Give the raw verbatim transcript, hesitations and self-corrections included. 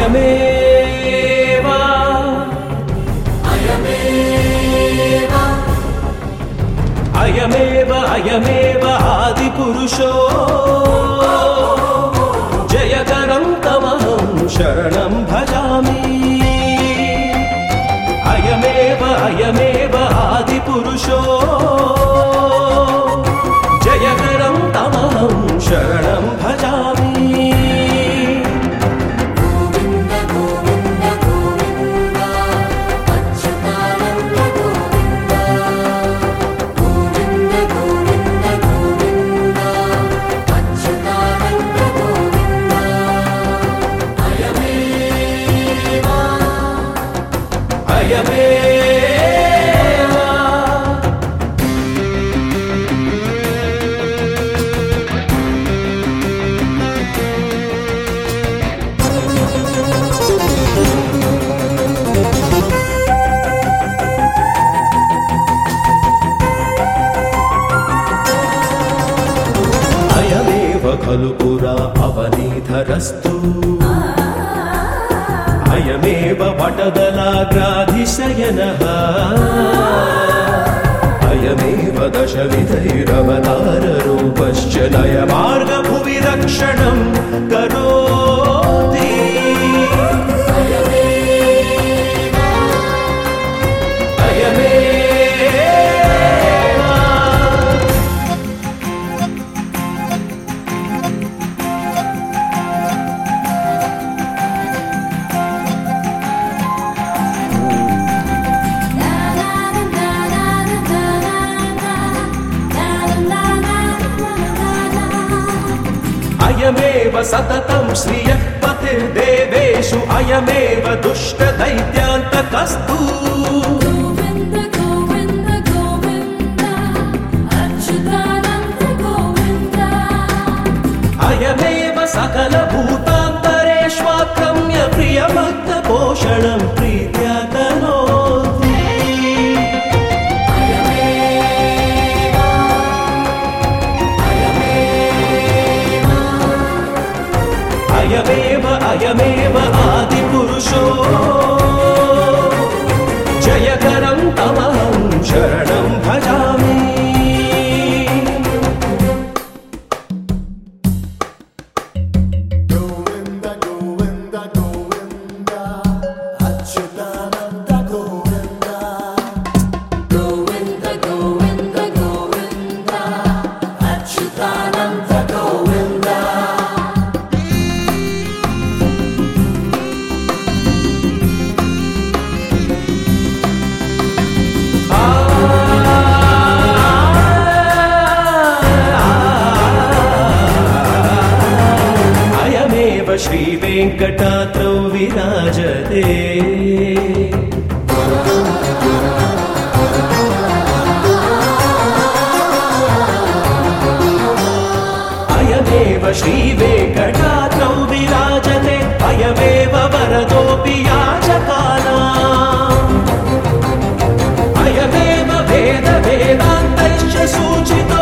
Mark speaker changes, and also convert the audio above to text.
Speaker 1: అయమేవ అయమేవ అయమేవ అయమేవ ఆది పురుషో జయకరం తమహం శరణం భజామి అయమేవ అయమేవ ఆది పురుషో జయకరం తమహం శరణం భజామి खलु पुरा अवनीधरस्तु अयमेव वटदलाग्राधिशयनः अयमेव दशविधैरवताररूपश्च नयमार्गभुवि रक्षणं करोति अयमेव सततं श्रियः पतिर्देवेषु अयमेव दुष्टदैत्यान्तकस्तु
Speaker 2: गोविन्द गोविन्द गोविन्द अच्युतानन्द गोविन्द
Speaker 1: अयमेव सकलभूतान्तरेष्वाक्रम्य प्रियभक्तपोषणं प्रीत्या तनोति अयमेव अयमेव आदिपुरुषो जयकरं तमहं शरणं भजामि
Speaker 3: गोविन्द गोविन्द गोविन्द अच्युतानन्द गोविन्द
Speaker 2: गोविन्द गोविन्द गोविन्द अच्युतानन्द गोविन्द
Speaker 1: श्रीवेङ्कटाद्रौ विराजते अयमेव श्रीवेङ्कटाद्रौ विराजते अयमेव वरदोऽपि याचकानाम् अयमेव वेद वेदान्तैश्च सूचितो